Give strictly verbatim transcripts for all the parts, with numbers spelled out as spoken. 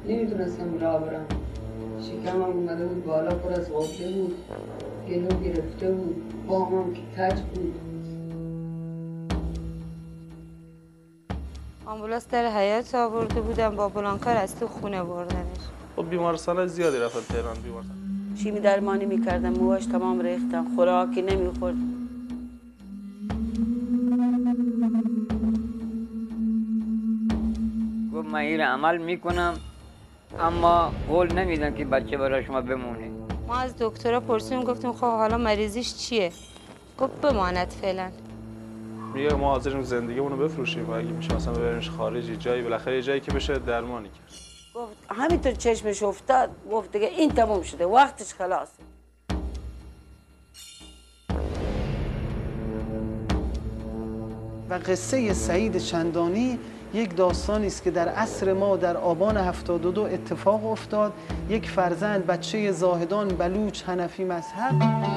نمیتونستم راه برم. شکمم اومده بود بالا، پر از غده بود، گلو گرفته بود، بامم که کج بود. آمبولانس در حیاط آورده بودم، با بلانکار از تو خونه بردنش. خب بیمارستان زیادی رفتم تهران. بیمارستان شیمی درمانی میکردم، موهاش تمام ریختم، خوراکی نمیخورد. گفت من این عمل میکنم اما قول نمیدن که بچه برای شما بمونه. ما از دکترها پرسیدیم، گفتیم خب حالا مریضیش چیه؟ گفت بماند فعلا. میگه ما حاضریم زندگیمونو بفروشیم و اگه میشه مثلا ببریمش خارجی، جایی بالاخره یه جایی که بشه درمانی کرد. گفت همینطور چشمش افتاد، گفت دیگه این تموم شده، وقتش خلاص. و قصه سعید چندانی یک داستانی است که در عصر ما در آبان هفتاد و دو اتفاق افتاد. یک فرزند، بچه زاهدان بلوچ حنفی مذهب،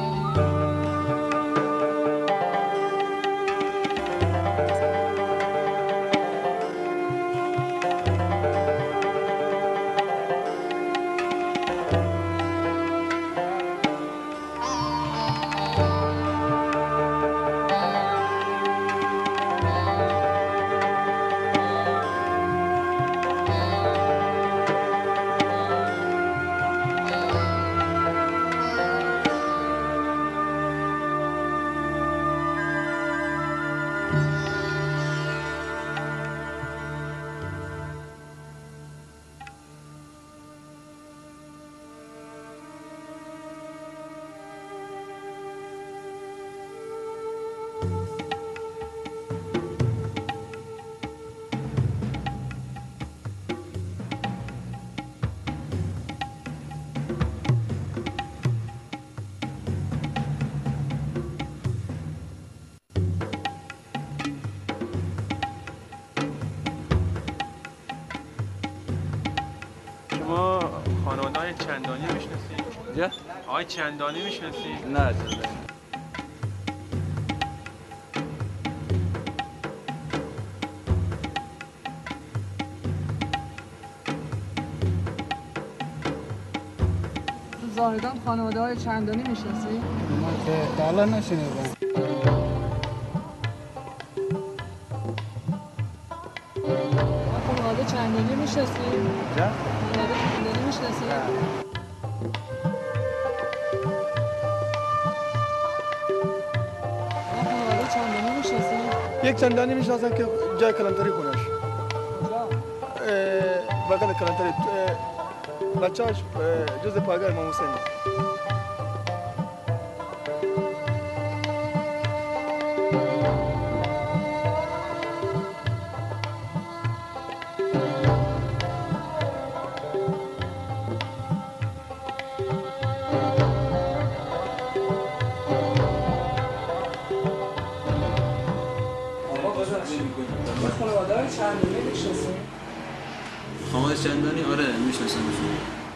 شما خانواده های چندانی میشناسید؟ جا؟ آقای چندانی میشناسید؟ نه زاهدان خانواده های چندانی میشناسید؟ ما که تا حالا نشنیدم. خانواده چندانی میشناسید؟ جا؟ خانواده چندانی میشناسید؟ خانواده چندانی میشناسید؟ یک چندانی میشناسم که جای کلانتری خونش. کجا؟ بغل کلانتری. بچه‌اش جز پایگاه امام حسین. خانواده های چندانی میشناسید؟ خانواده چندانی آره میشناسمشون.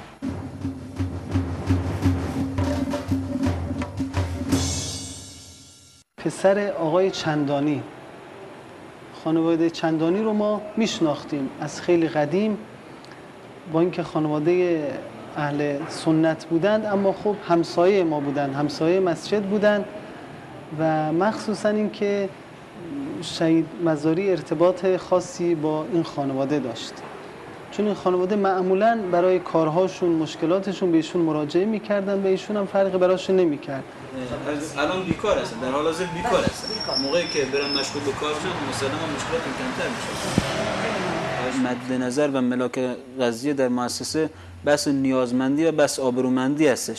پسر آقای چندانی، خانواده چندانی رو ما میشناختیم از خیلی قدیم، با اینکه خانواده اهل سنت بودند اما خب همسایه ما بودن، همسایه مسجد بودن و مخصوصا اینکه شهید مزاری ارتباط خاصی با این خانواده داشت، چون این خانواده معمولاً برای کارهاشون مشکلاتشون به ایشون مراجعه میکردن و ایشون هم فرقی براشون نمیکرد. الان بیکار هستن، در حال حاضر بیکار هستن. موقعی که برن مشغول به کار شدن مثلا ما مشکلات کمتر میشه. مد نظر و ملاک قضیه در مؤسسه بس نیازمندی و بس آبرومندی هستش.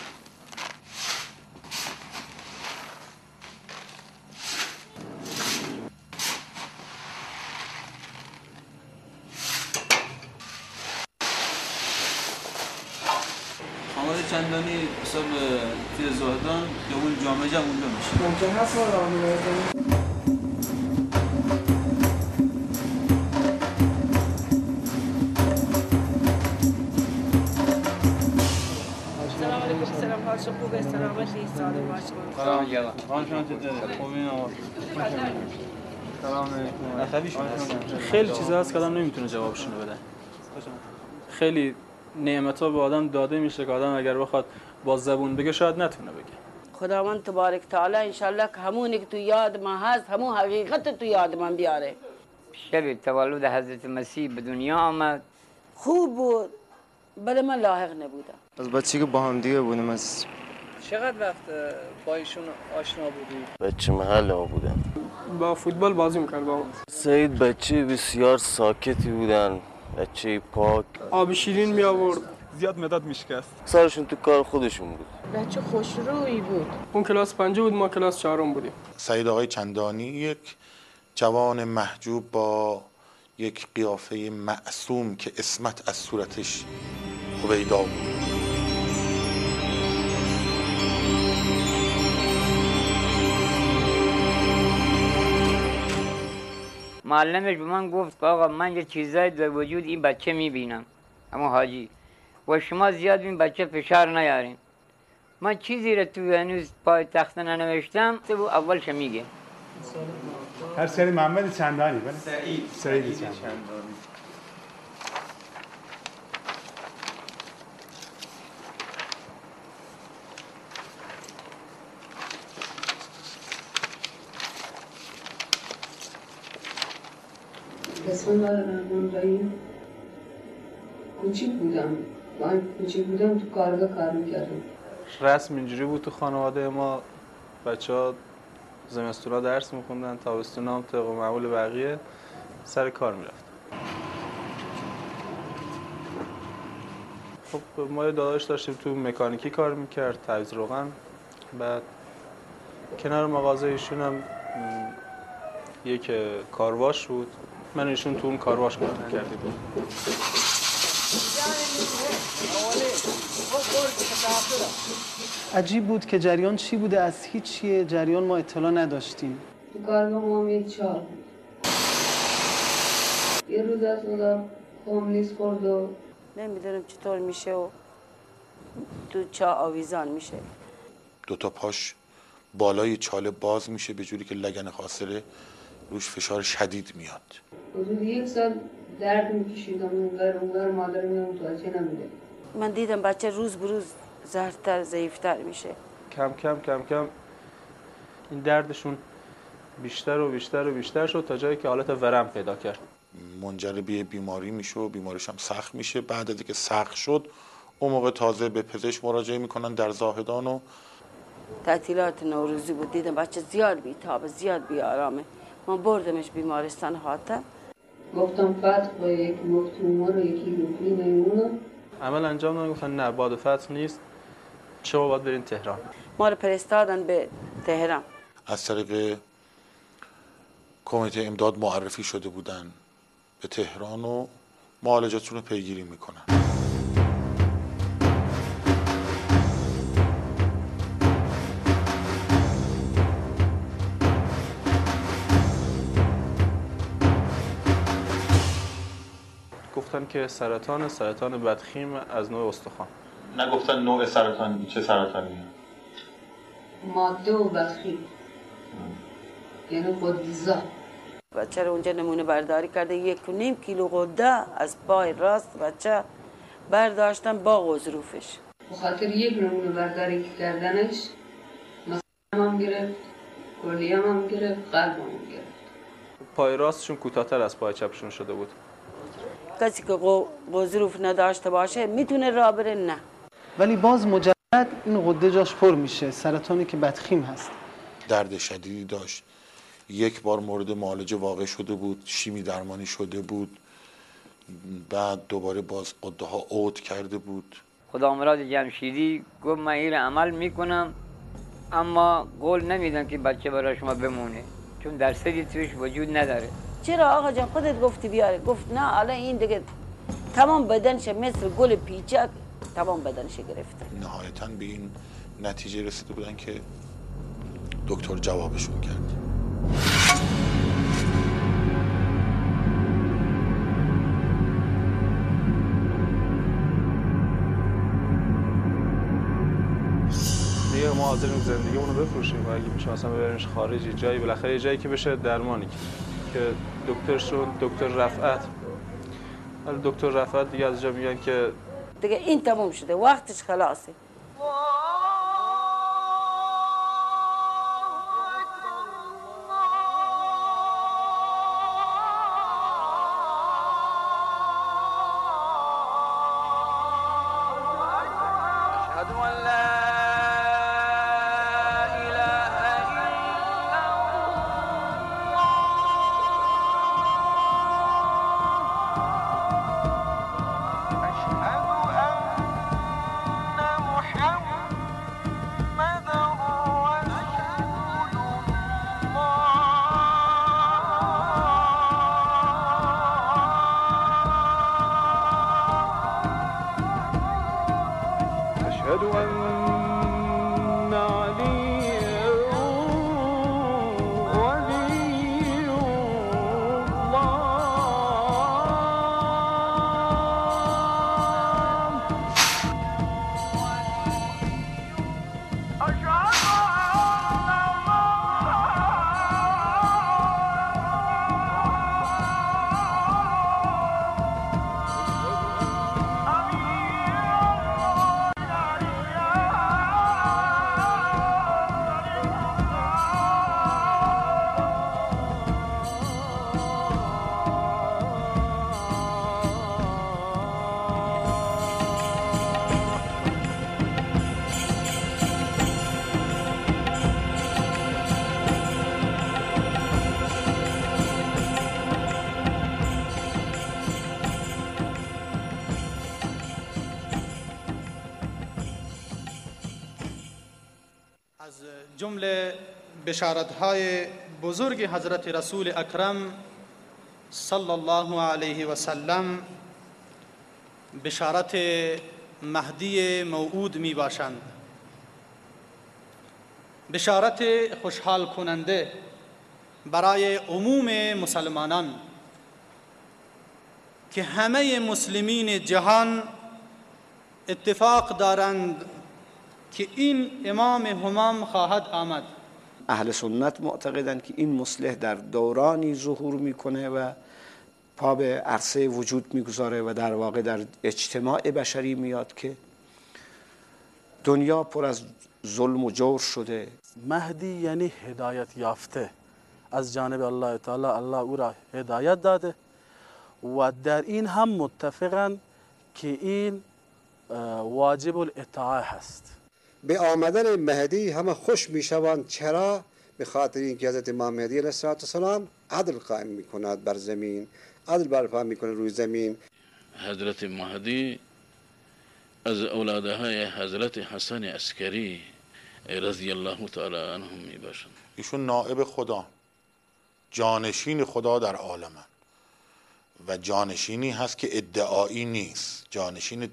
خانواده چندانی حساب توی زاهدان خیابون جامعه جمع اونجا میشه. ممکن هست ما راه می‌بریم؟ سلام علیکم. سلام، حال شما خوبه؟ سلامتی، سالم باشید. سلام جواد. حال شما چطوره؟ خوبین آقا. سلام علیکم. خیلی چیزا هست که آدم نمیتونه جوابشون بده. خیلی نعمت‌ها به آدم داده میشه که آدم اگر بخواد با زبون بگه شاید نتونه بگه. خداوند تبارک تعالی انشالله که همونی که تو یاد من هست همون حقیقت تو یاد من بیاره. شب تولد حضرت مسیح به دنیا آمد. خوب بود ولی من لاحق نبودم. از بچگی با هم دیگه بودیم. از چقدر وقت با ایشون آشنا بودی؟ بچه محل ما بودن. با فوتبال بازی میکرد با ما. سعید بچه بسیار ساکتی بودن، بچه پاک. آب شیرین می آورد. زیاد مداد میشکست. سرشون تو کار خودشون بود. بچه خوشرویی بود. اون کلاس پنجم بود، ما کلاس چهارم بودیم. سعید آقای چندانی یک جوان محجوب با یک قیافه معصوم که اسمت از صورتش هویدا بود. معلمش به من گفت آقا من یه چیزایی در وجود این بچه میبینم، اما حاجی و شما زیاد این بچه فشار نیارین. من چیزی رو تو هنوز پای تخت ننوشتم تو اولش میگه. هر سری محمد چندانی بله؟ سعید سعید چندانی. بسم الله الرحمن الرحیم. کوچیک بودم، من کوچیک بودم تو کارگاه کار میکردم. رسم اینجوری بود تو خانواده ما، بچه ها زمستونا درس میخوندن، تابستونا هم طبق معمول بقیه سر کار میرفتن. خب ما یه داداش داشتیم تو مکانیکی کار میکرد، تجهیز روغن. بعد کنار مغازه ایشون هم یک کارواش بود، من ایشون تو اون کارواش کار میکردیم. عجیب بود که جریان چی بوده، از هیچ جریان ما اطلاع نداشتیم. تو کارگاه ما هم یک چهار بود. یه روز از خدا خاملیس خورد و نمیدونم چطور میشه و تو چا آویزان میشه. دو تا پاش بالای چاله باز میشه به جوری که لگن خاصره روش فشار شدید میاد. حدود یک سال درد میکشیدم اونور اونور، مادرم متوجه نمیده. من دیدم بچه روز به روز زهرتر ضعیفتر میشه. کم کم کم کم این دردشون بیشتر و بیشتر و بیشتر شد تا جایی که حالت ورم پیدا کرد. منجر به بیماری میشه و بیماریش هم سخت میشه. بعد از اینکه سخت شد اون موقع تازه به پزشک مراجعه میکنن در زاهدان. و تعطیلات نوروزی بود، دیدم بچه زیاد بی‌تاب، زیاد بی‌آرامه. من بردمش بیمارستان حاتم. گفتم فتح با یکی گفت اومار و یکی گفت میمونه. عمل انجام دادن، گفتن نه باد فتح نیست، شما باید برین تهران. ما رو فرستادن به تهران. از طریق کمیته امداد معرفی شده بودن به تهران و معالجاتشون رو پیگیری میکنن. گفتن که سرطان سرطان بدخیم از نوع استخوان. نگفتن نوع سرطانی چه سرطانیه؟ ماده و بدخیم یعنی قدیزا. بچه رو اونجا نمونه برداری کرده، یک و نیم کیلو غده از پای راست بچه برداشتن با غضروفش. به خاطر یک نمونه برداری که کردنش مثلا هم گرفت، کلیه هم گرفت، قلب هم گرفت. پای راستشون کوتاه‌تر از پای چپشون شده بود. کسی که غضروف نداشته باشه میتونه راه بره؟ نه. ولی باز مجرد این غده جاش پر میشه، سرطانی که بدخیم هست. درد شدیدی داشت. یک بار مورد معالجه واقع شده بود، شیمی درمانی شده بود، بعد دوباره باز غده ها عود کرده بود. خدا مراد جمشیدی گفت من این عمل میکنم اما قول نمیدم که بچه برای شما بمونه چون درصدی توش وجود نداره. چرا آقا جان خودت گفتی بیاره؟ گفت نه الان این دیگه تمام بدنش مثل گل پیچک تمام بدنش گرفته. نهایتاً به این نتیجه رسیده بودن که دکتر جوابشون کرد. دیگه ما حاضریم زندگیمون رو بفروشیم و اگه میشه مثلا ببریمش خارجی جایی، بالاخره جایی که بشه درمانی که دکترشون دکتر رفعت حالا دکتر رفعت دیگه از جا میگن که دیگه این تموم شده، وقتش خلاصه. جمله بشارت‌های بزرگ حضرت رسول اکرم صلی الله علیه و سلم بشارت مهدی موعود می باشند. بشارت خوشحال کننده برای عموم مسلمانان که همه مسلمین جهان اتفاق دارند که این امام همام خواهد آمد. اهل سنت معتقدند که این مصلح در دورانی ظهور میکنه و پا به عرصه وجود میگذاره و در واقع در اجتماع بشری میاد که دنیا پر از ظلم و جور شده. مهدی یعنی هدایت یافته از جانب الله تعالی، الله او را هدایت داده و در این هم متفقند که این واجب الاطاعه هست. به آمدن مهدی همه خوش میشوند. چرا؟ به خاطر اینکه حضرت امام مهدی علیه السلام عدل قائم میکند بر زمین، عدل برپا میکنه روی زمین. حضرت مهدی از اولادهای حضرت حسن عسکری رضی الله تعالی عنهم میباشند. ایشون نائب خدا، جانشین خدا در عالمن و جانشینی هست که ادعایی نیست، جانشین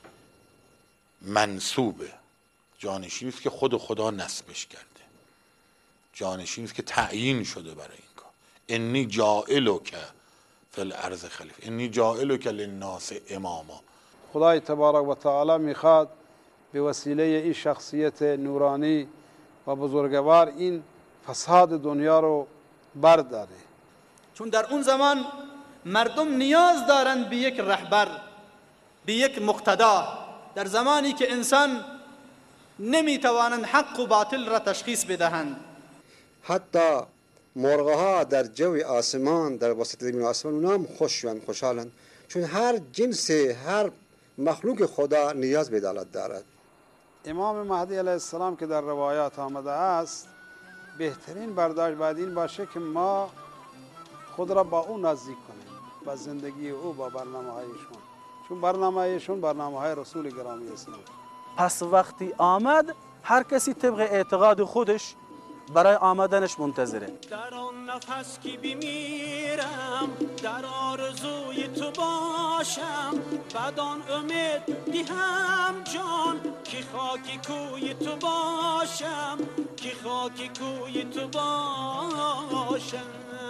منصوبه، جانشینی است که خود خدا نصبش کرده، جانشینی است که تعیین شده برای این کار. انی جاعلک فی الارض خلیفه، انی جاعلک للناس اماما. خدای تبارک و تعالی میخواد به وسیله این شخصیت نورانی و بزرگوار این فساد دنیا رو برداره. چون در اون زمان مردم نیاز دارند به یک رهبر، به یک مقتدا. در زمانی که انسان نمیتوانند حق و باطل را تشخیص بدهند. حتی مرغها در جو آسمان، در وسط زمین آسمان، اونا هم خوششوند، خوشحالند، چون هر جنس، هر مخلوق خدا نیاز به عدالت دارد. امام مهدی علیه السلام که در روایات آمده است، بهترین برداشت باید این باشه که ما خود را با او نزدیک کنیم، با زندگی او، با برنامه هایشون، چون برنامه هایشون برنامه های رسول گرامی اسلام. پس وقتی آمد هر کسی طبق اعتقاد خودش برای آمدنش منتظره. در آن نفس که بمیرم در آرزوی تو باشم، بعد آن امید دیهم جان که خاکی کوی تو باشم، که خاکی کوی تو باشم.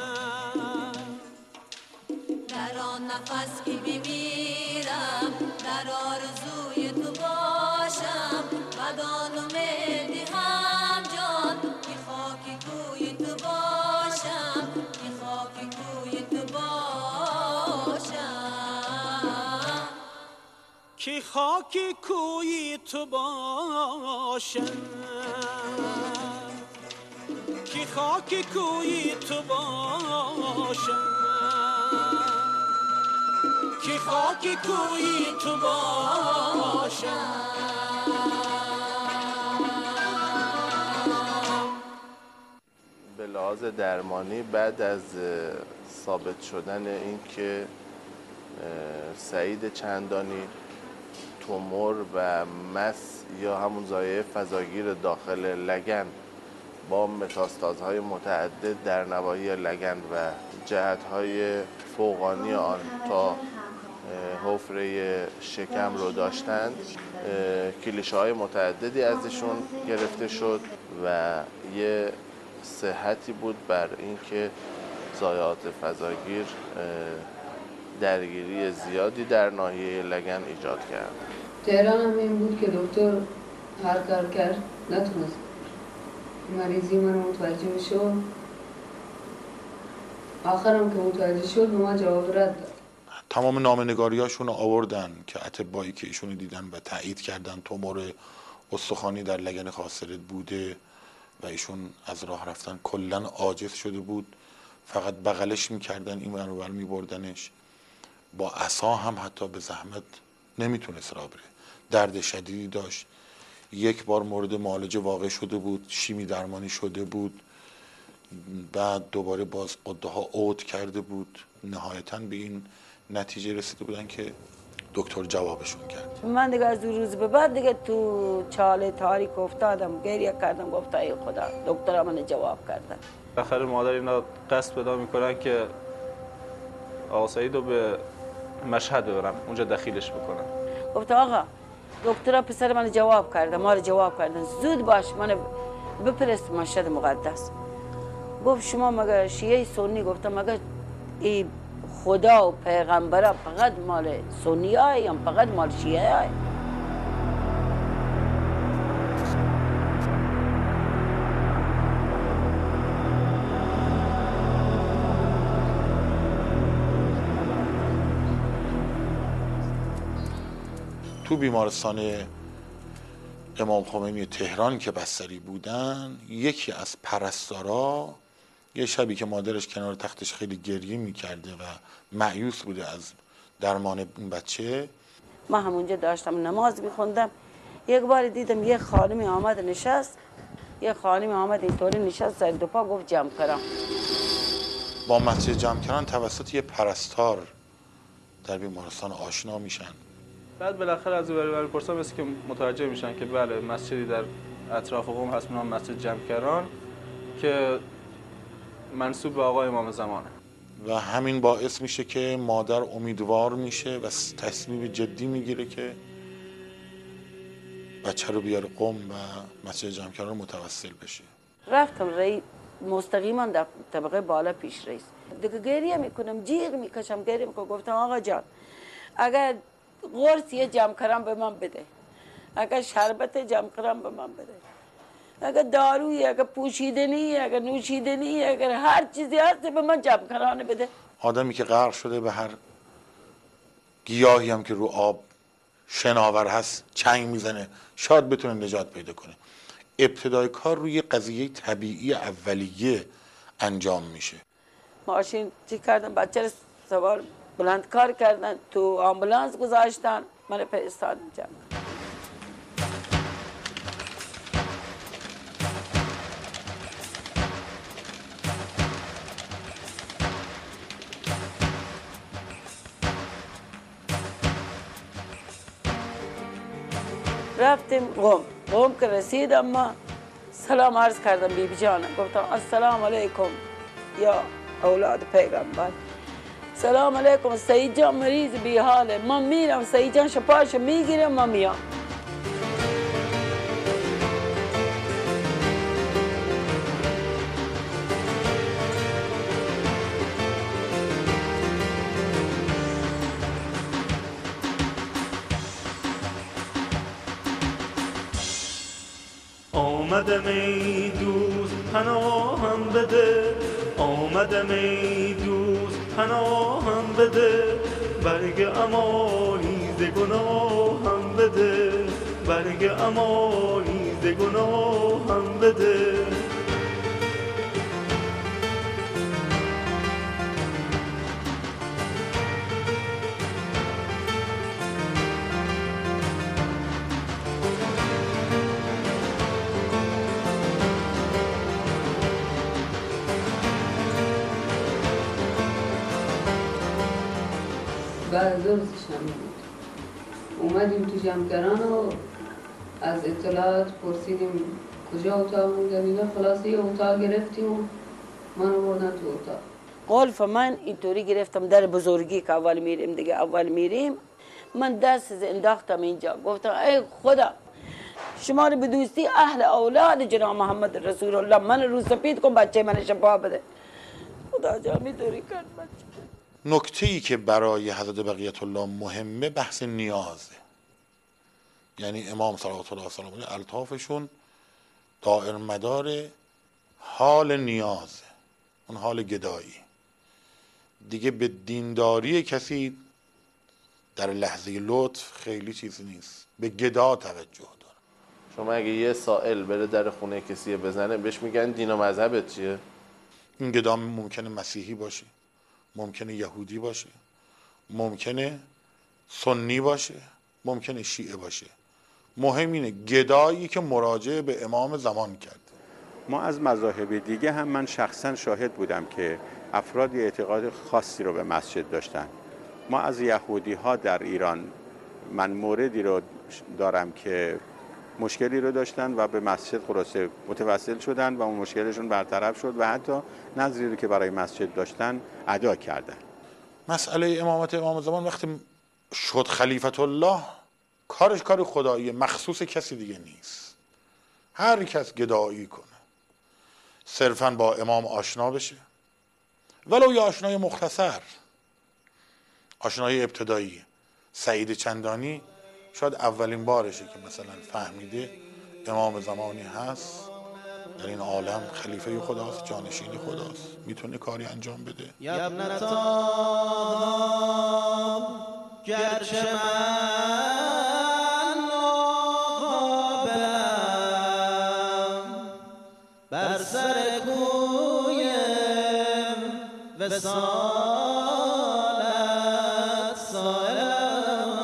در آن نفس که بمیرم در آرزوی تو باشم، بعد آن امید دیهم جان که خاکی کوی تو باشم، که خاکی کوی تو باشم. که خاک کوی تو باشم که خاک کوی تو باشم که خاک کوی تو باشم. به لحاظ درمانی بعد از ثابت شدن این که سعید چندانی تومور و مس یا همون زایه فضاگیر داخل لگن با متاستازهای متعدد در نواحی لگن و جهت‌های فوقانی آن تا حفره شکم رو داشتند، کلیشه‌های متعددی ازشون گرفته شد و یه صحتی بود بر اینکه ضایعات فضاگیر درگیری زیادی در ناحیه لگن ایجاد کرد. تهران هم این بود که دکتر هر کار کرد نتونست مریضی من متوجه شد. آخرم که متوجه شد به ما جواب رد داد. تمام نامه‌نگاریاشون رو آوردن که اطبایی که ایشون دیدن و تایید کردن تومور استخوانی در لگن خاصرت بوده و ایشون از راه رفتن کلا عاجز شده بود، فقط بغلش میکردن، این ور اونور میبردنش، با عصا هم حتی به زحمت نمیتونست راه بره، درد شدیدی داشت. یک بار مورد معالجه واقع شده بود، شیمی درمانی شده بود، بعد دوباره باز قده ها عود کرده بود، نهایتاً به این نتیجه رسیده بودن که دکتر جوابشون کرد. من دیگه از اون روز به بعد دیگه تو چاله تاریک افتادم، گریه کردم، گفتم ای خدا، دکتر من جواب کردن. آخر مادر اینا قصد پیدا میکنن که آقا سعید رو به مشهد ببرن، اونجا دخیلش بکنن. گفتم آقا دکتر پسر من جواب کرده، ما رو جواب کردن، زود باش من بفرست مشهد مقدس. گفت شما مگه شیعه سنی؟ گفتم مگه ای خدا و پیغمبر فقط مال سنی های یا فقط مال شیعه های؟ تو بیمارستان امام خمینی تهران که بستری بودن، یکی از پرستارا یه شبی که مادرش کنار تختش خیلی گریه میکرده و مایوس بوده از درمان این بچه، ما همونجا داشتم نماز میخوندم، یک بار دیدم یه خانمی آمد نشست، یه خانمی آمد اینطوری نشست سر دو پا، گفت جمع کرم. با مسجد جمع کردن توسط یه پرستار در بیمارستان آشنا میشن. بعد بالاخره از اون ور پرسان مثل که متوجه میشن که بله مسجدی در اطراف قم هست به نام مسجد جمکران که منسوب به آقای امام زمانه و همین باعث میشه که مادر امیدوار میشه و تصمیم جدی میگیره که بچه رو بیاره قم و مسجد جمکران متوسل بشه. رفتم رئی مستقیما در طبقه بالا پیش رئیس، دیگه گریه میکنم، جیغ میکشم، گریه میکنم. گفتم آقا جان اگر قرص یه جمع کرم به من بده، اگر شربت جمع کرم به من بده، اگر دارویی، اگر پوشیدنی، اگر نوشیدنی، اگر هر چیزی هست به من جمع کرانه بده. آدمی که غرق شده به هر گیاهی هم که رو آب شناور هست چنگ میزنه، شاید بتونه نجات پیدا کنه. ابتدای کار روی قضیه طبیعی اولیه انجام میشه. ماشین چی کردن، بچه رو سوار بلند کار کردن، تو آمبولانس گذاشتن، من فرستادم جمع. رفتیم قم. قم که رسیدم ما سلام عرض کردم بی بی جانم، گفتم السلام علیکم یا اولاد پیغمبر. سلام علیکم، سعید جان مریض بی حاله، من میرم سعید جان شفاشو میگیرم، من میام. آمدم ای دوست پناهم بده، آمدم ای دوست پناهم بده، برگ امانی ز گناهم بده، برگ امانی ز گناهم بده. بعد زورشم بود. اومدیم تو جمکران و از اطلاعات پرسیدیم کجا اتاق مونده، اینا خلاصه یه اتاق گرفتیم و من بردن تو اتاق. قلف من اینطوری گرفتم در بزرگی که اول میریم دیگه، اول میریم من دست انداختم اینجا، گفتم ای خدا شما رو به دوستی اهل اولاد جناب محمد رسول الله من رو سپید کن، بچه من شفا بده. خدا جا میطوری کرد بچه. نکته ای که برای حضرت بقیت الله مهمه بحث نیازه. یعنی امام صلوات الله علیه و آله الطافشون دائر مدار حال نیازه، اون حال گدایی. دیگه به دینداری کسی در لحظه لطف خیلی چیزی نیست، به گدا توجه داره. شما اگه یه سائل بره در خونه کسی بزنه بهش میگن دین و مذهبت چیه؟ این گدا ممکنه مسیحی باشه، ممکنه یهودی باشه، ممکنه سنی باشه، ممکنه شیعه باشه. مهم اینه گدایی که مراجعه به امام زمان کرده. ما از مذاهب دیگه هم من شخصا شاهد بودم که افراد اعتقاد خاصی رو به مسجد داشتن. ما از یهودی ها در ایران من موردی رو دارم که مشکلی رو داشتن و به مسجد خلاصه متوسل شدن و اون مشکلشون برطرف شد و حتی نذری رو که برای مسجد داشتن ادا کردن. مسئله امامت امام زمان وقتی شد خلیفت الله کارش کار خداییه، مخصوص کسی دیگه نیست. هر کس گدایی کنه صرفاً با امام آشنا بشه، ولو یه آشنای مختصر، آشنای ابتدایی. سعید چندانی شاید اولین بارشه که مثلا فهمیده امام زمانی هست در این عالم، خلیفه خداست، جانشین خداست، میتونه کاری انجام بده. یبنتا گرچه من ناقابلم بر سر کوی وصالت سائلم.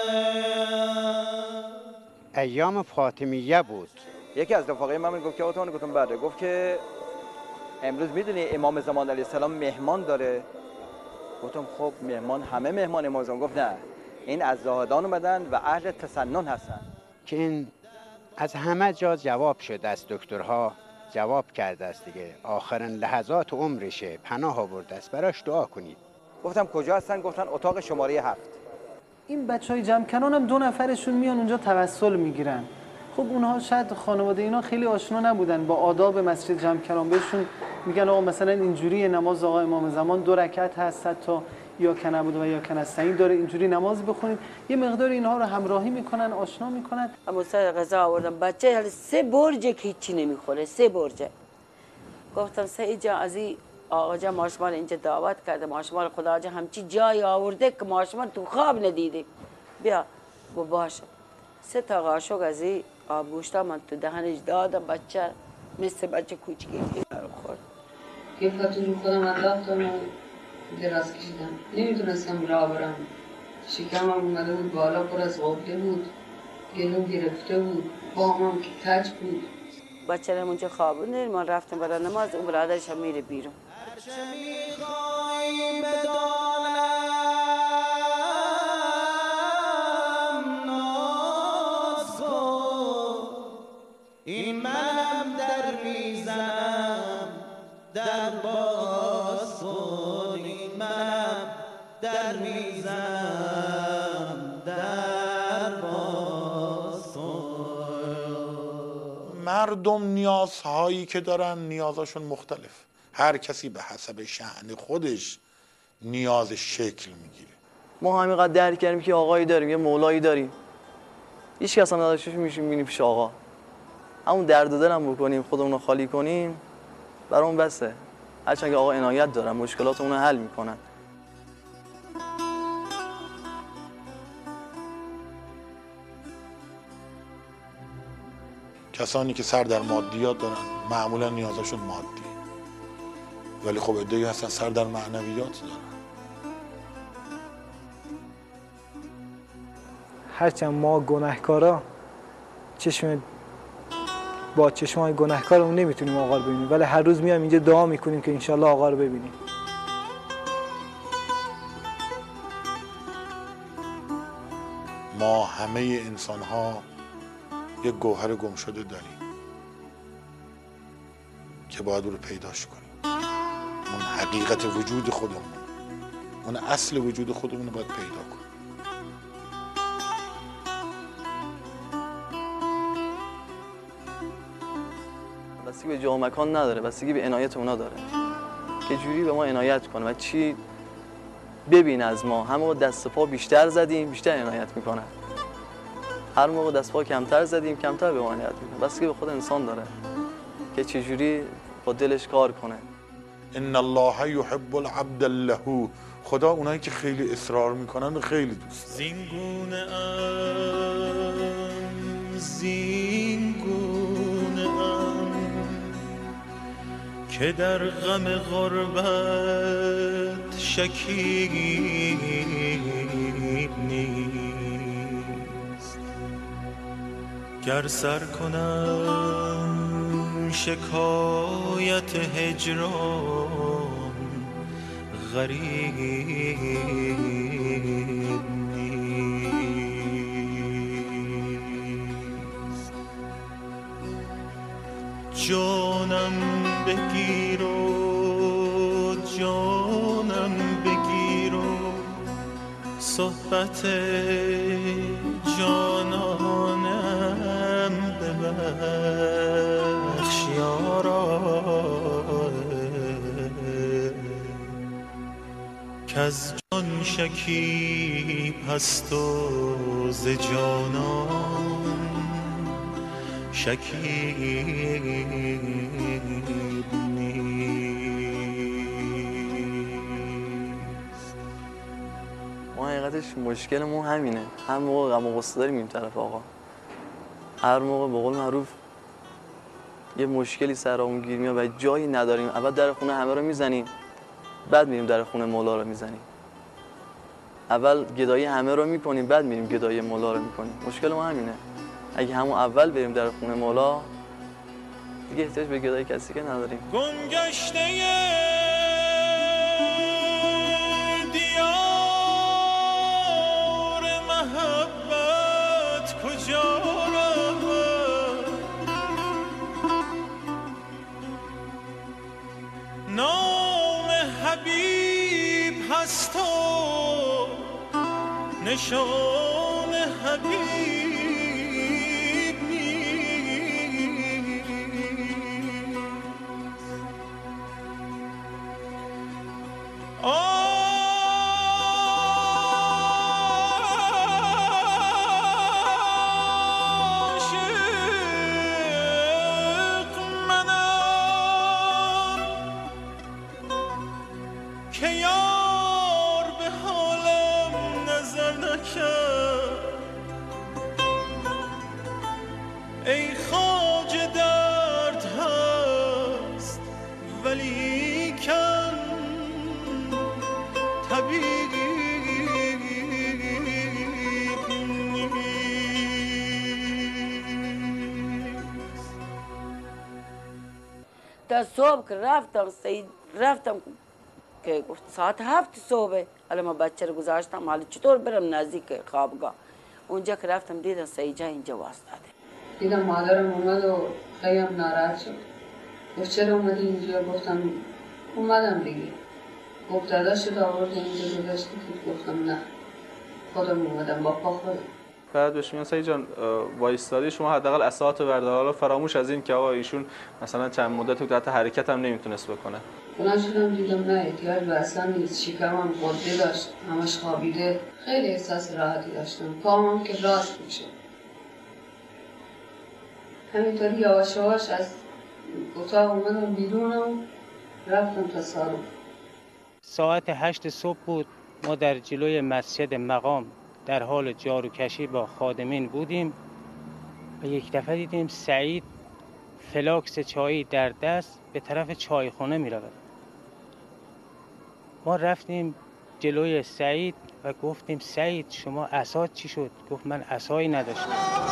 ایام فاطمیه بود. یکی از رفقای من گفت که آتان گفتم بله، گفت که امروز میدونی امام زمان علیه السلام مهمان داره. گفتم خب مهمان همه مهمان امام زمان. گفت نه، این از زاهدان اومدن و اهل تسنن هستن. که این از همه جا جواب شده است، دکترها جواب کرده است دیگه، آخرین لحظات عمرشه، پناه آورده است، براش دعا کنید. گفتم کجا هستن؟ گفتن اتاق شماره هفت. این بچهای جمکران هم دو نفرشون میان اونجا توسل میگیرن. خب اونها شاید خانواده اینا خیلی آشنا نبودن با آداب مسجد جمکران، بهشون میگن آقا مثلا اینجوری نماز آقا امام زمان دو رکعت هست، تا یا کنعبد و یا کنستعین داره، اینجوری نماز بخونید. یه مقدار اینها رو همراهی میکنن، آشنا میکنن. اما سر غذا آوردم، بچه حالا سه برجه که هیچی نمیخوره، سه برجه. گفتم سعید جان از این آقا جان ماشمان اینجا دعوت کرده، ماشمان خدا جان همچی جای آورده که ماشمان تو خواب ندیدیم، بیا. گفت باشه. سه تا قاشق از این آبگوشتا من تو دهنش دادم، بچه مثل بچه کوچکی رو خورد. کیفتون خودم انداختم و دراز کشیدم، نمیتونستم راه برم. شکمم اومده بود بالا، پر از غبطه بود، گلوم گرفته بود، بامم که کج بود. بچه رو اونجا خوابوندیم، ما رفتیم برای نماز، اون برادرش هم میره بیرون. این منم در میزنم در باز کن، این منم در میزنم در باز کن. مردم نیازهایی که دارن نیازاشون مختلف، هر کسی به حسب شأن خودش نیاز شکل میگیره. ما همینقدر درک کردیم که آقایی داریم، یه مولایی داریم، هیچ کس هم نداشتش، میشیم میبینیم پیش آقا، همون درد و دلم بکنیم، خودمون رو خالی کنیم، برام بسه. هرچند که آقا عنایت دارن، مشکلاتمون رو حل میکنن. کسانی که سر در مادیات دارن معمولا نیازشون مادی، ولی خب عده‌ای هستن سر در معنویات دارن. هرچند ما گناهکارا چشم با چشمای گناهکارمون نمیتونیم آقا رو ببینیم، ولی هر روز میایم اینجا دعا میکنیم که انشالله آقا رو ببینیم. ما همه انسان ها یک گوهر گم شده داریم که باید رو پیداش کنیم. اون حقیقت وجود خودمون، اون اصل وجود خودمون رو باید پیدا کنیم. بستگی به جا و مکان نداره، بستگی به عنایت اونا داره که جوری به ما عنایت کنه و چی ببین از ما. هر موقع دست پا بیشتر زدیم بیشتر عنایت میکنه، هر موقع دست پا کمتر زدیم کمتر به ما عنایت میکنه. بستگی به خود انسان داره که چه جوری با دلش کار کنه. ان الله یحب العبد له. خدا اونایی که خیلی اصرار میکنن خیلی دوست داره. زینگونه ام زینگونه ام که در غم غربت شکیب نیست. گر سر کنم شکایت هجران غریب نیست. جانم بگیر و جانم بگیر و صحبت جانانم ببخش یارا، کز جان شکیب هست و ز جانان شکیب نیست. ما حقیقتش مشکلمون همینه، هر موقع غم و غصه داریم این طرف آقا، هر موقع به قول معروف یه مشکلی سرمون گیر میاد و جایی نداریم، اول در خونه همه رو میزنیم بعد میریم در خونه مولا رو میزنیم. اول گدایی همه رو میکنیم بعد میریم گدایی مولا رو میکنیم. مشکل ما همینه، اگه همون اول بریم در خونه مولا دیگه احتیاج به گدایی کسی که نداریم. گمگشته دیار محبت کجا رود، نام حبیب هست و نشان حبیب نیست. عاشق منم که یار به حالم نظر نکرد، ای خواجه درد هست ولی کن طبیب نیست. تا صبح که رفتم سید رفتم که گفت ساعت هفت صبح، الان من بچه رو گذاشتم حالا چطور برم نزدیک خوابگاه. اونجا که رفتم دیدم سید جان اینجا واسطاده. دیدم مادرم اومد و خیلی ناراحت شد. گفت چرا اومدی اینجا؟ گفتم اومدم دیگه. گفت داداش رو آورده اینجا گذاشتی؟ گفتم نه خودم اومدم با پا خودم. بعد بهش میگن سعید جان وایستادی شما حداقل اساعات و بردار، فراموش از این که آقا ایشون مثلا چند مدت تو تحت حرکت هم نمیتونست بکنه. بلند شدم دیدم نه احتیاج به اصلا نیست، شکمم قده داشت همش خوابیده، خیلی احساس راحتی داشتم، پامم که راست میشه. همینطوری یواش یواش از اتاق اومدم بیرون و رفتم تا سالن. ساعت هشت صبح بود، ما در جلوی مسجد مقام در حال جاروکشی با خادمین بودیم. و یک دفعه دیدیم سعید فلاکس چایی در دست به طرف چایخانه می رود. ما رفتیم جلوی سعید و گفتیم سعید شما عصات چی شد؟ گفت من عصایی نداشتم.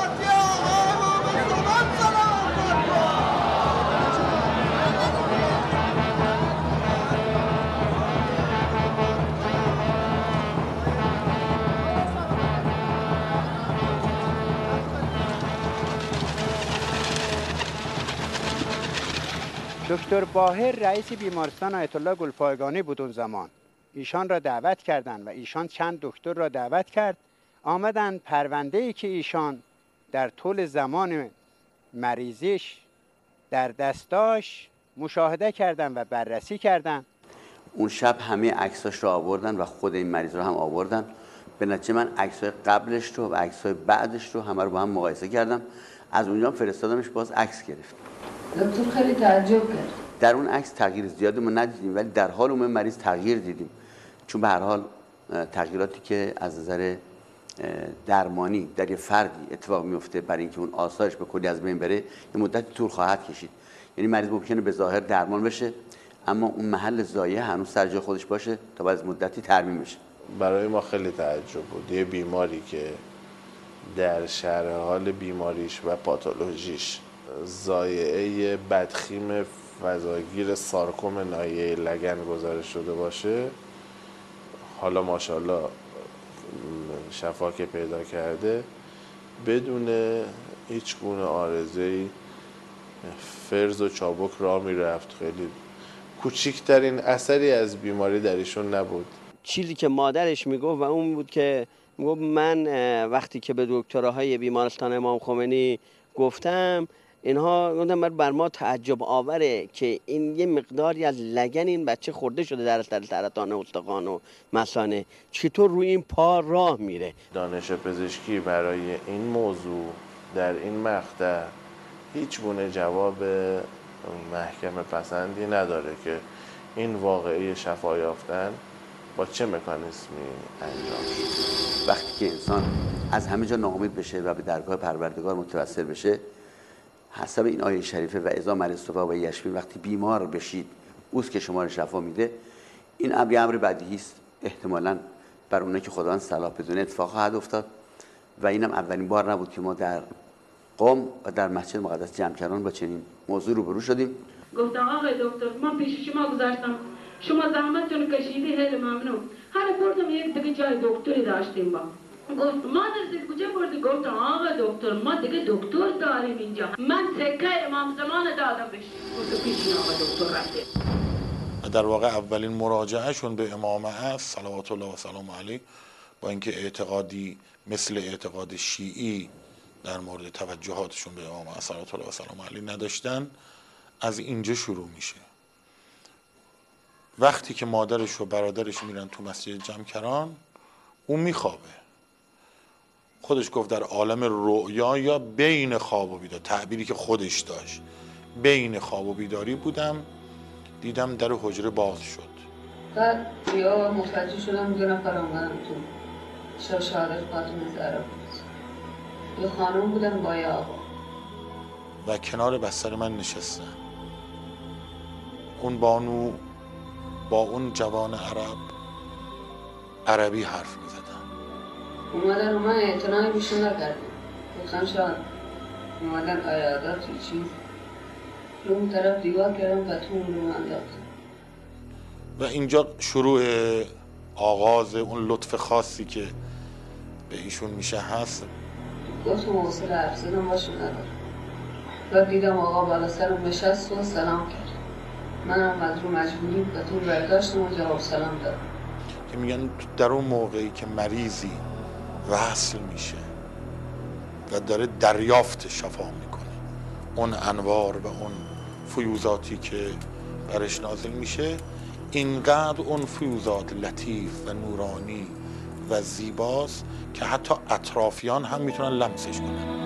دکتر باهر رئیس بیمارستان آیت الله گلپایگانی بود اون زمان. ایشان را دعوت کردند و ایشان چند دکتر را دعوت کرد. آمدن پرونده‌ای که ایشان در طول زمان مریضیش در دستاش مشاهده کردن و بررسی کردن. اون شب همه عکساش رو آوردن و خود این مریض رو هم آوردن. به نتیجه من عکسای قبلش رو و عکسای بعدش رو همه رو با هم مقایسه کردم. از اونجا فرستادمش باز عکس گرفت. دکتر خیلی تعجب کرد. در اون عکس تغییر زیادی ما ندیدیم ولی در حال اون مریض تغییر دیدیم. چون به هر حال تغییراتی که از نظر درمانی در یه فردی اتفاق میفته برای اینکه اون آثارش به کلی از بین بره یه مدتی طول خواهد کشید. یعنی مریض ممکنه به ظاهر درمان بشه اما اون محل ضایعه هنوز سر جای خودش باشه تا بعد از مدتی ترمیم بشه. برای ما خیلی تعجب بود. یه بیماری که در شرح حال بیماریش و پاتولوژیش ضایعه بدخیم فضاگیر سارکوم ناحیه لگن گزارش شده باشه، حالا ماشاءالله شفا که پیدا کرده بدون هیچ گونه عارضه‌ای فرز و چابک راه میرفت. خیلی کوچکترین اثری از بیماری در ایشون نبود. چیزی که مادرش میگفت و اون بود که میگفت من وقتی که به دکتراهای بیمارستان امام خمینی گفتم اینها گفتن بر ما تعجب آوره که این یه مقداری از لگن این بچه خورده شده در اثر سرطان استخوان و مثانه، چطور روی این پا راه میره؟ دانش پزشکی برای این موضوع در این مقطع هیچ گونه جواب محکم پسندی نداره که این واقعه شفا یافتن با چه مکانیزمی انجام شده. وقتی که انسان از همه جا ناامید بشه و به درگاه پروردگار متوسل بشه، حسب این آیه شریفه و اذا مرضت و یشفین، وقتی بیمار بشید اوست که شما رو شفا میده، این امر امر بدیهی است. احتمالاً بر اونایی که خداوند صلاح بدونه اتفاق خواهد افتاد و اینم اولین بار نبود که ما در قم و در مسجد مقدس جمکران با چنین موضوع روبرو شدیم. گفتم آقای دکتر ما پیش شما گذاشتم، شما زحمتتون کشیدی، خیلی ممنون. حالا بردم یک دیگه جای دکتری داشتیم با. گفت ما در کجا بردی؟ گفتم آقا دکتر ما دیگه دکتر داریم اینجا. من سکه امام زمان دادم بهش. گفت پیش آقا دکتر رفته. در واقع اولین مراجعهشون به امام است صلوات الله و سلام علیه، با اینکه اعتقادی مثل اعتقاد شیعی در مورد توجهاتشون به امام است صلوات الله و سلام علیه نداشتن، از اینجا شروع میشه. وقتی که مادرش و برادرش میرن تو مسجد جمکران، اون میخوابه. خودش گفت در عالم رؤیا یا بین خواب و بیدار، تعبیری که خودش داشت، بین خواب و بیداری بودم، دیدم در حجره باز شد. بعد یا متوجه شدم دو نفر آمدن تو شب شهادت فاطمه زهرا بود. یه خانم بودن با یه آقا و کنار بستر من نشستن. اون بانو با اون جوان عرب عربی حرف می زدن. اومدن و من اعتنایی بیشون نکردیم. گفتم شاید اومدن عیادت و چیز رو اون طرف دیوار کردم و تو اون رو من داختم. و اینجا شروع آغاز اون لطف خاصی که به ایشون میشه هست. گفتم حوصله حرف زدم باشون ندارم. و دیدم آقا بالا سرم نشست و سلام کرد. منم از رو مجبوری و تو برداشتم و جواب سلام دادم. که میگن در اون موقعی که مریضی وصل میشه و داره دریافت شفا میکنه، اون انوار و اون فیوزاتی که برش نازل میشه، اینقدر اون فیوزات لطیف و نورانی و زیباست که حتی اطرافیان هم میتونن لمسش کنن.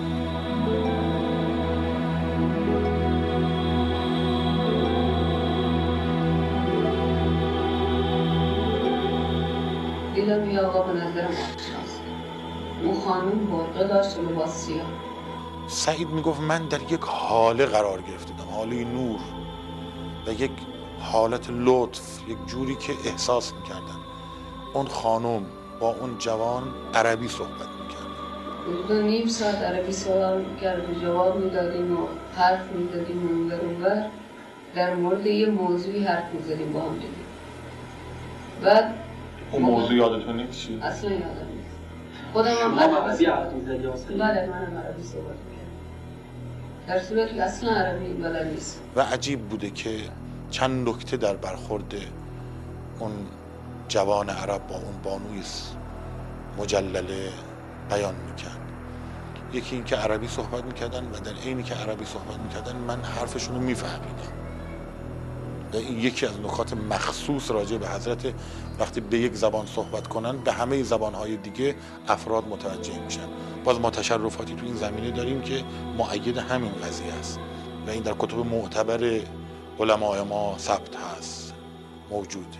دیدم یه آقا به نظرم آشناست. اون خانم برقه داشت و لباس سیاه. سعید میگفت من در یک حاله قرار گرفتم، حاله نور و یک حالت لطف، یک جوری که احساس میکردن اون خانم با اون جوان عربی صحبت میکرد. حدود نیم ساعت عربی صحبت میکرد و جواب میدادیم و حرف میدادیم و اونور اونور در مورد یه موضوعی حرف میزدیم با هم دیگه. بعد اون موضوع یادتون نیست چی؟ اصلا یادم نیست. خودم هم عربی حرف میزدیم. بله منم عربی صحبت میکردم. در صورتی که اصلا عربی بلد نیست. و عجیب بوده که چند نکته در برخورد اون جوان عرب با اون بانوی مجلله بیان میکرد. یکی این که عربی صحبت میکردن و در عینی که عربی صحبت میکردن من حرفشون رو میفهمیدم. و این یکی از نکات مخصوص راجع به حضرت، وقتی به یک زبان صحبت کنن به همه زبانهای دیگه افراد متوجه میشن. باز ما تشرفاتی تو این زمینه داریم که مؤید همین قضیه است و این در کتب معتبر علمای ما ثبت هست، موجوده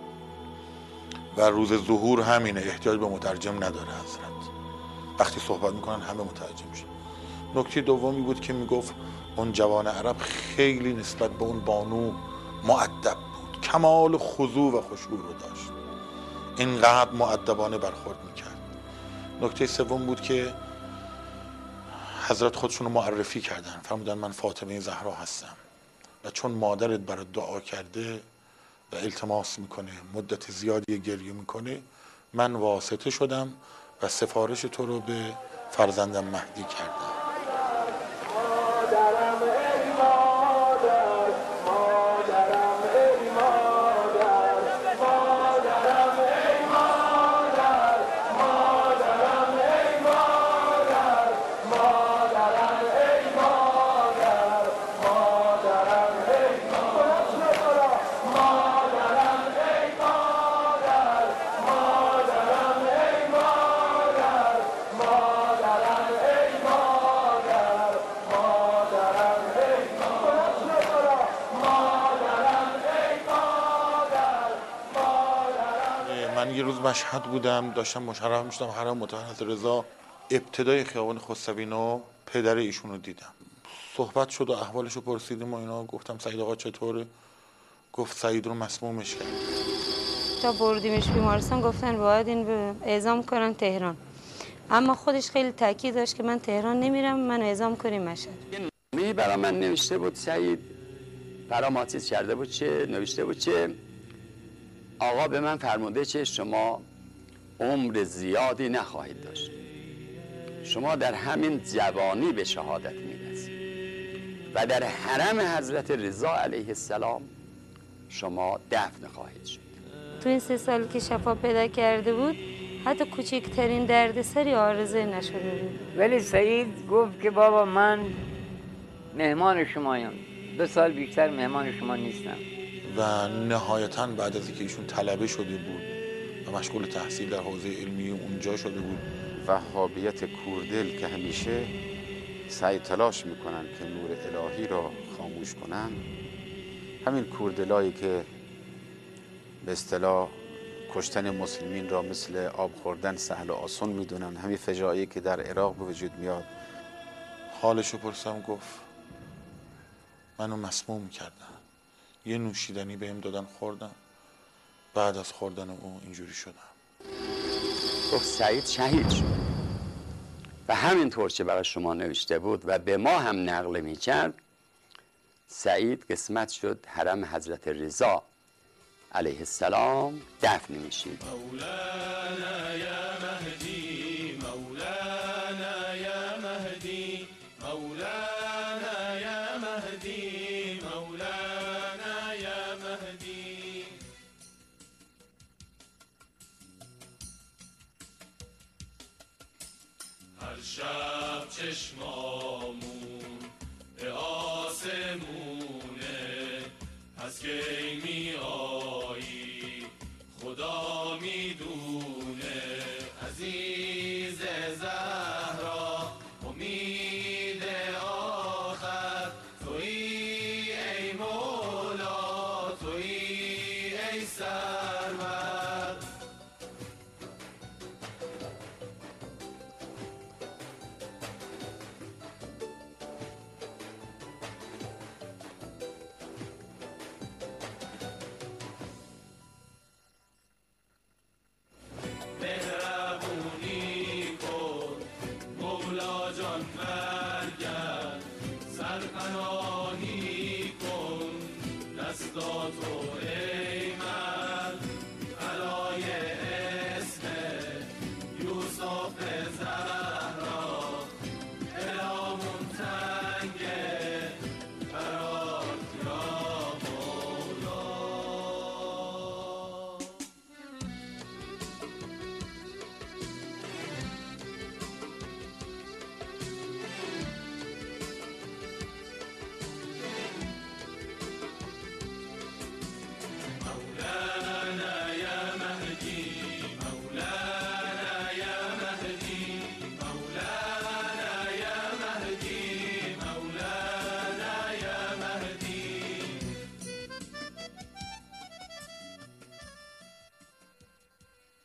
و روز ظهور همینه، احتیاج به مترجم نداره حضرت. وقتی صحبت میکنن همه مترجم میشن. نکته دومی بود که میگفت اون جوان عرب خیلی نسبت به اون بانو مؤدب بود، کمال خضوع و خشوع رو داشت، اینقدر مؤدبانه برخورد میکرد. نکته سوم بود که حضرت خودشون رو معرفی کردن، فرمودن من فاطمه زهرا هستم و چون مادرت برات دعا کرده و التماس میکنه، مدت زیادی گریه میکنه، من واسطه شدم و سفارش تو رو به فرزندم مهدی کردم. یه روز مشهد بودم، داشتم مشرف میشدم حرم مطهر رضا، ابتدای خیابان خسروینو پدر ایشون رو دیدم. صحبت شد و احوالش رو پرسیدیم و اینا. گفتم سعید آقا چطوره؟ گفت سعید رو مسمومش کرد. تا بردیمش بیمارستان گفتن باید این به اعزام کنن تهران، اما خودش خیلی تاکید داشت که من تهران نمیرم، من اعزام کنیم مشهد. می برای من نوشته بود سعید، برای ما چیز کرده بود چه نوشته بود چه آقا به من فرموده که شما عمر زیادی نخواهید داشت، شما در همین جوانی به شهادت میرسید و در حرم حضرت رضا علیه السلام شما دفن خواهید شد. تو این سه سال که شفا پیدا کرده بود حتی کوچکترین دردسری عارضه نشده بود. ولی سعید گفت که بابا من مهمان شمایم، دو سال بیشتر مهمان شما نیستم. و نهایتاً بعد از اینکه ایشون طلبه شده بود و مشغول تحصیل در حوزه علمی اونجا شده بود، وهابیت کوردل که همیشه سعی تلاش میکنن که نور الهی را خاموش کنن، همین کوردلایی که به اصطلاح کشتن مسلمین را مثل آب خوردن سهل و آسان میدونن، همین فجایعی که در عراق به وجود میاد. حالشو پرسم، گفت منو مسموم کردن، یه نوشیدنی بهم دادن خوردم، بعد از خوردن اون اینجوری شدم. گفت سعید شهید شد و همینطور که برای شما نوشته بود و به ما هم نقل میکرد، سعید قسمت شد حرم حضرت رضا علیه السلام دفن میشید. مولانا یا مهدی، مولانا یا مهدی، مولانا یا مهدی، مولانا یا مهدی. هر شب چشمامون به آسمونه، پس کی می آیی خدا میدونه. عزیز زهرا امید آخر تویی ای مولا، تویی ای سرور. پناهی کن دستاتو